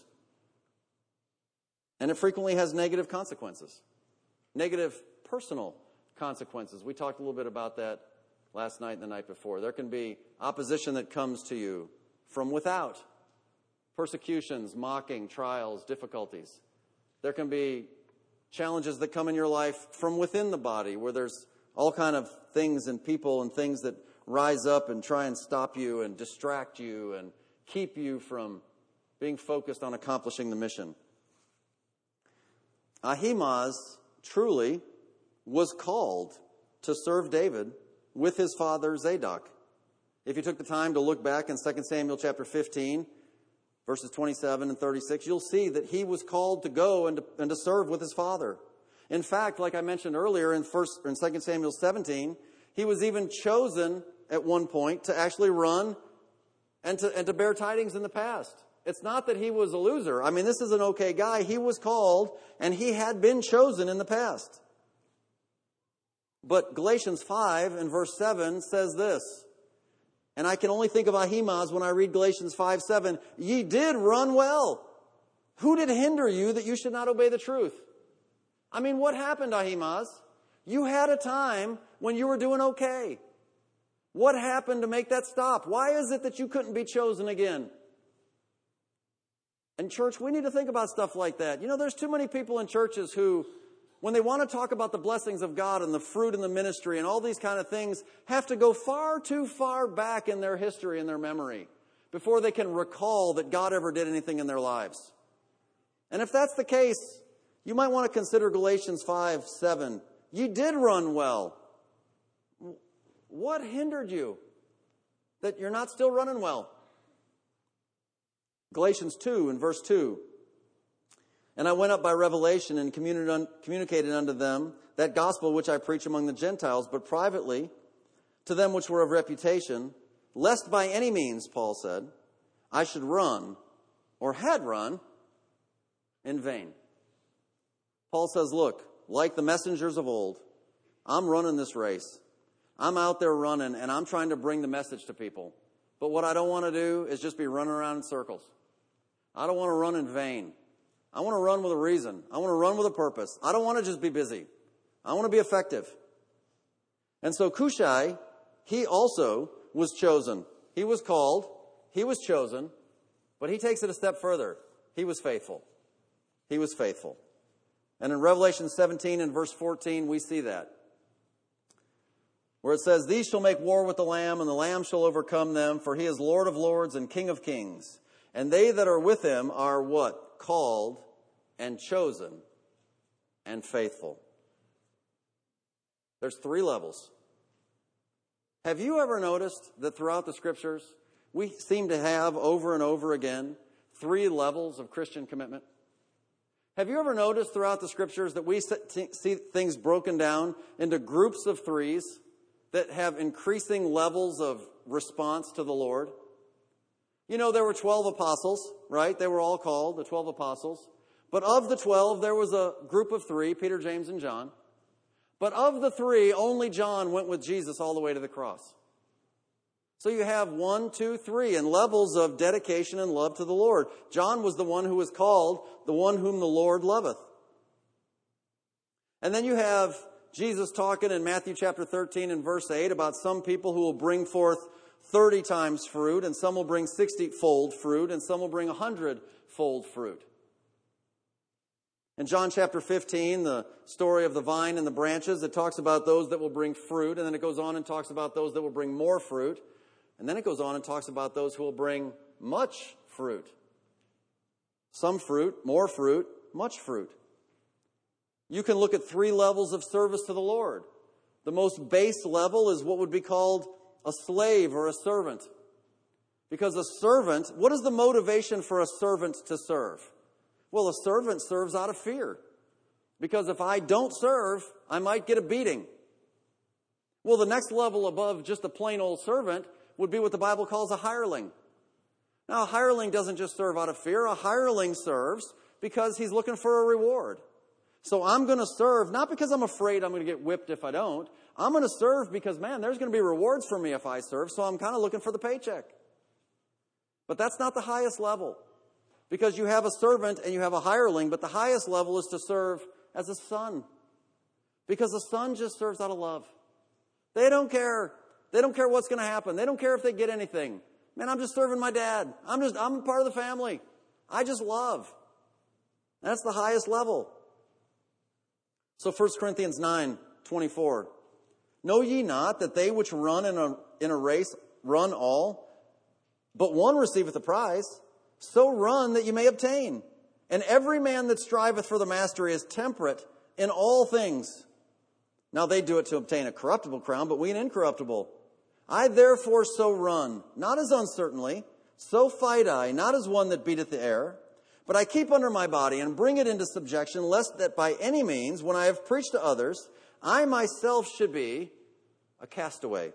And it frequently has negative consequences. Negative personal consequences. We talked a little bit about that last night and the night before. There can be opposition that comes to you from without. Persecutions, mocking, trials, difficulties. There can be challenges that come in your life from within the body, where there's all kind of things and people and things that rise up and try and stop you and distract you and keep you from being focused on accomplishing the mission. Ahimaaz truly was called to serve David with his father Zadok. If you took the time to look back in 2 Samuel chapter 15, verses 27 and 36, you'll see that he was called to go and to serve with his father. In fact, like I mentioned earlier in 2 Samuel 17, he was even chosen at one point to actually run and to bear tidings in the past. It's not that he was a loser. I mean, this is an okay guy. He was called, and he had been chosen in the past. But Galatians 5 and verse 7 says this, and I can only think of Ahimaaz when I read Galatians 5:7. Ye did run well. Who did hinder you that you should not obey the truth? I mean, what happened, Ahimaaz? You had a time when you were doing okay. What happened to make that stop? Why is it that you couldn't be chosen again? And church, we need to think about stuff like that. There's too many people in churches who, when they want to talk about the blessings of God and the fruit in the ministry and all these kind of things, have to go far too far back in their history and their memory before they can recall that God ever did anything in their lives. And if that's the case, you might want to consider Galatians 5:7. You did run well. What hindered you that you're not still running well? Galatians 2 and verse 2. And I went up by revelation and communicated unto them that gospel which I preach among the Gentiles, but privately to them which were of reputation, lest by any means, Paul said, I should run, or had run, in vain. Paul says, look, like the messengers of old, I'm running this race. I'm out there running, and I'm trying to bring the message to people. But what I don't want to do is just be running around in circles. I don't want to run in vain. I want to run with a reason. I want to run with a purpose. I don't want to just be busy. I want to be effective. And so Cushai, he also was chosen. He was called. He was chosen. But he takes it a step further. He was faithful. He was faithful. And in Revelation 17 and verse 14, we see that. Where it says, "These shall make war with the Lamb, and the Lamb shall overcome them, for he is Lord of lords and King of kings. And they that are with him are" what? "Called and chosen and faithful." There's 3 levels. Have you ever noticed that throughout the Scriptures, we seem to have over and over again 3 levels of Christian commitment? Have you ever noticed throughout the Scriptures that we see things broken down into groups of 3s that have increasing levels of response to the Lord? You know, there were 12 apostles, right? They were all called, the 12 apostles. But of the 12, there was a group of 3, Peter, James, and John. But of the 3, only John went with Jesus all the way to the cross. So you have 1, 2, 3, and levels of dedication and love to the Lord. John was the one who was called, the one whom the Lord loveth. And then you have Jesus talking in Matthew chapter 13 and verse 8 about some people who will bring forth 30 times fruit, and some will bring 60-fold fruit, and some will bring 100-fold fruit. In John chapter 15, the story of the vine and the branches, it talks about those that will bring fruit, and then it goes on and talks about those that will bring more fruit, and then it goes on and talks about those who will bring much fruit. Some fruit, more fruit, much fruit. You can look at 3 levels of service to the Lord. The most base level is what would be called a slave or a servant. Because a servant, what is the motivation for a servant to serve? Well, a servant serves out of fear. Because if I don't serve, I might get a beating. Well, the next level above just a plain old servant would be what the Bible calls a hireling. Now, a hireling doesn't just serve out of fear. A hireling serves because he's looking for a reward. So I'm going to serve, not because I'm afraid I'm going to get whipped if I don't. I'm going to serve because, man, there's going to be rewards for me if I serve, so I'm kind of looking for the paycheck. But that's not the highest level. Because you have a servant and you have a hireling, but the highest level is to serve as a son. Because a son just serves out of love. They don't care. They don't care what's going to happen. They don't care if they get anything. Man, I'm just serving my dad. I'm part of the family. I just love. That's the highest level. So 1 Corinthians 9:24. Know ye not that they which run in a race run all, but one receiveth the prize? So run that you may obtain. And every man that striveth for the mastery is temperate in all things. Now they do it to obtain a corruptible crown, but we an incorruptible. I therefore so run, not as uncertainly, so fight I, not as one that beateth the air, but I keep under my body and bring it into subjection, lest that by any means, when I have preached to others, I myself should be a castaway.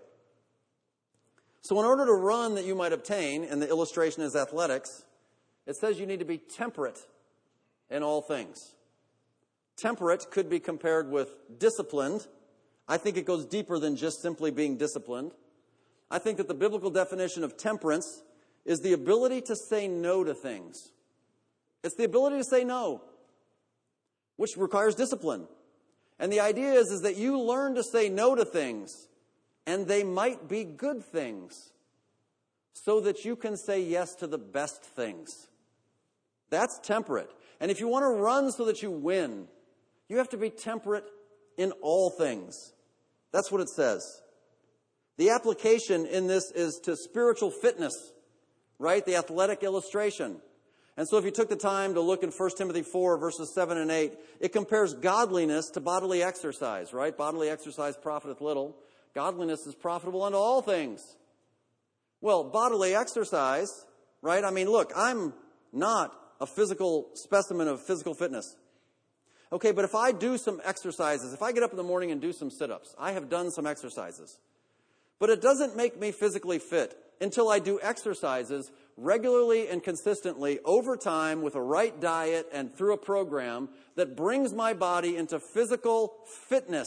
So in order to run that you might obtain, and the illustration is athletics, it says you need to be temperate in all things. Temperate could be compared with disciplined. I think it goes deeper than just simply being disciplined. I think that the biblical definition of temperance is the ability to say no to things. It's the ability to say no, which requires discipline. And the idea is that you learn to say no to things, and they might be good things, so that you can say yes to the best things. That's temperate. And if you want to run so that you win, you have to be temperate in all things. That's what it says. The application in this is to spiritual fitness, right? The athletic illustration. And so if you took the time to look in 1 Timothy 4, verses 7 and 8, it compares godliness to bodily exercise, right? Bodily exercise profiteth little. Godliness is profitable unto all things. Well, bodily exercise, right? I mean, look, I'm not a physical specimen of physical fitness. Okay, but if I do some exercises, if I get up in the morning and do some sit-ups, I have done some exercises. But it doesn't make me physically fit until I do exercises regularly and consistently over time with a right diet and through a program that brings my body into physical fitness.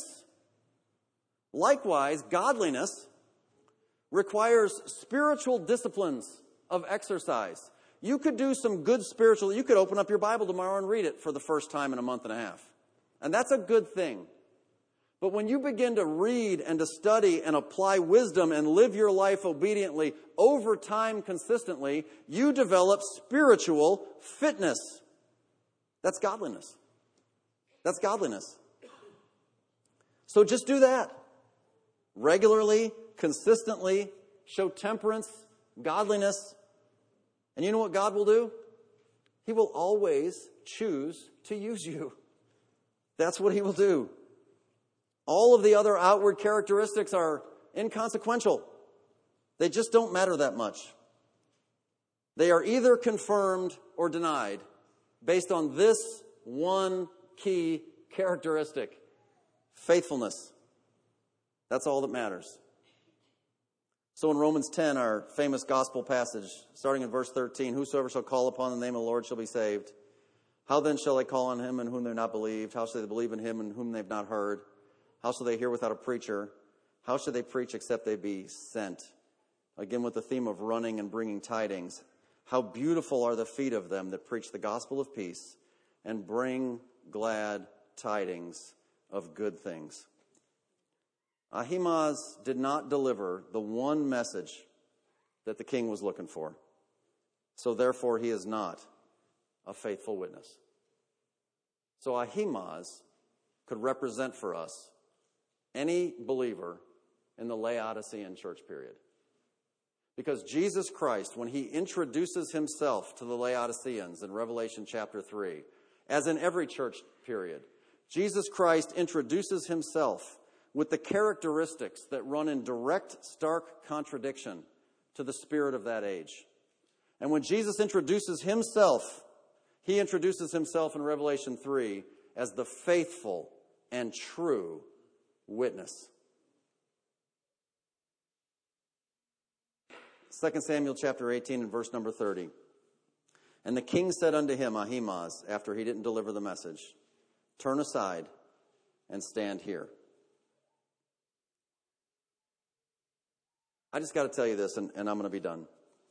Likewise, godliness requires spiritual disciplines of exercise. You could do some good spiritual, you could open up your Bible tomorrow and read it for the first time in a month and a half. And that's a good thing. But when you begin to read and to study and apply wisdom and live your life obediently over time consistently, you develop spiritual fitness. That's godliness. That's godliness. So just do that. Regularly, consistently, show temperance, godliness. And you know what God will do? He will always choose to use you. That's what He will do. All of the other outward characteristics are inconsequential. They just don't matter that much. They are either confirmed or denied based on this one key characteristic: faithfulness. That's all that matters. So in Romans 10, our famous gospel passage, starting in verse 13, whosoever shall call upon the name of the Lord shall be saved. How then shall they call on Him in whom they have not believed? How shall they believe in Him in whom they have not heard? How shall they hear without a preacher? How shall they preach except they be sent? Again, with the theme of running and bringing tidings. How beautiful are the feet of them that preach the gospel of peace and bring glad tidings of good things. Ahimaaz did not deliver the one message that the king was looking for. So therefore, he is not a faithful witness. So Ahimaaz could represent for us any believer in the Laodicean church period. Because Jesus Christ, when He introduces Himself to the Laodiceans in Revelation chapter 3, as in every church period, Jesus Christ introduces Himself with the characteristics that run in direct, stark contradiction to the spirit of that age. And when Jesus introduces Himself, He introduces Himself in Revelation 3 as the faithful and true witness. 2 Samuel chapter 18 and verse number 30. And the king said unto him, Ahimaaz, after he didn't deliver the message, turn aside and stand here. I just got to tell you this, and I'm going to be done.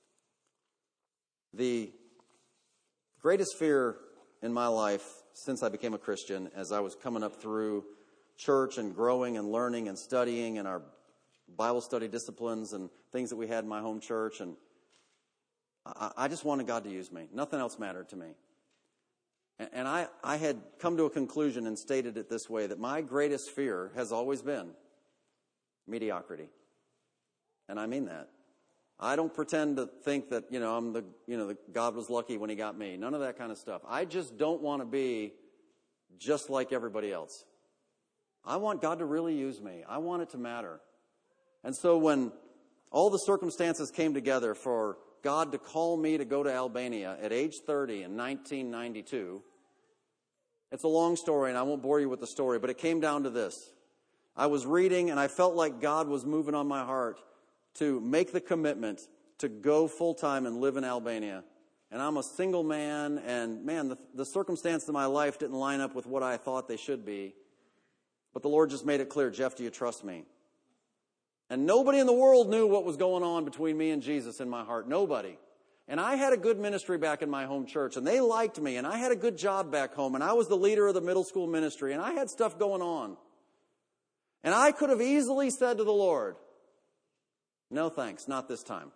The greatest fear in my life since I became a Christian, as I was coming up through church and growing and learning and studying and our Bible study disciplines and things that we had in my home church, and I just wanted God to use me. Nothing else mattered to me. And I had come to a conclusion and stated it this way, that my greatest fear has always been mediocrity. And I mean that. I don't pretend to think that, God was lucky when He got me. None of that kind of stuff. I just don't want to be just like everybody else. I want God to really use me. I want it to matter. And so when all the circumstances came together for God to call me to go to Albania at age 30 in 1992, it's a long story and I won't bore you with the story, but it came down to this. I was reading and I felt like God was moving on my heart to make the commitment to go full-time and live in Albania. And I'm a single man, and man, the circumstances of my life didn't line up with what I thought they should be. But the Lord just made it clear, Jeff, do you trust me? And nobody in the world knew what was going on between me and Jesus in my heart. Nobody. And I had a good ministry back in my home church, and they liked me, and I had a good job back home, and I was the leader of the middle school ministry, and I had stuff going on. And I could have easily said to the Lord, no thanks, not this time.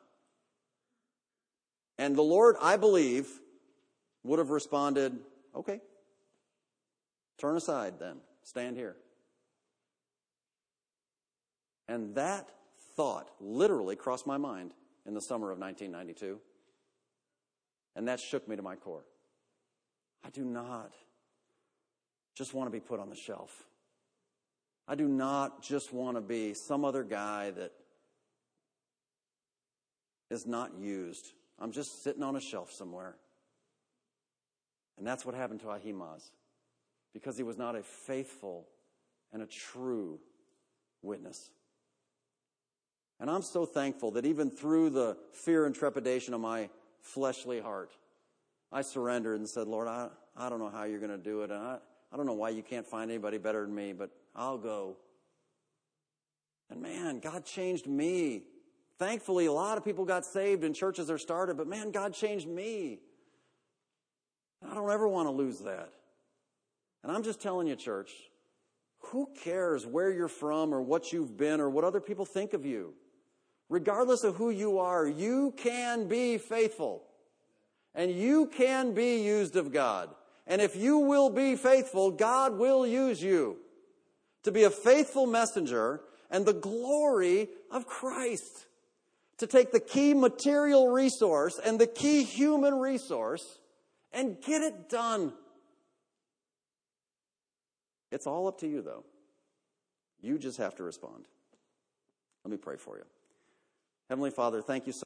And the Lord, I believe, would have responded, okay, turn aside then, stand here. And that thought literally crossed my mind in the summer of 1992. And that shook me to my core. I do not just want to be put on the shelf. I do not just want to be some other guy that is not used. I'm just sitting on a shelf somewhere. And that's what happened to Ahimaaz, because he was not a faithful and a true witness. And I'm so thankful that even through the fear and trepidation of my fleshly heart, I surrendered and said, Lord, I don't know how you're going to do it. And I don't know why you can't find anybody better than me, but I'll go. And man, God changed me Thankfully, a lot of people got saved and churches are started, but man, God changed me. I don't ever want to lose that. And I'm just telling you, church, who cares where you're from or what you've been or what other people think of you? Regardless of who you are, you can be faithful. And you can be used of God. And if you will be faithful, God will use you to be a faithful messenger and the glory of Christ. To take the key material resource and the key human resource and get it done. It's all up to you, though. You just have to respond. Let me pray for you. Heavenly Father, thank you so much.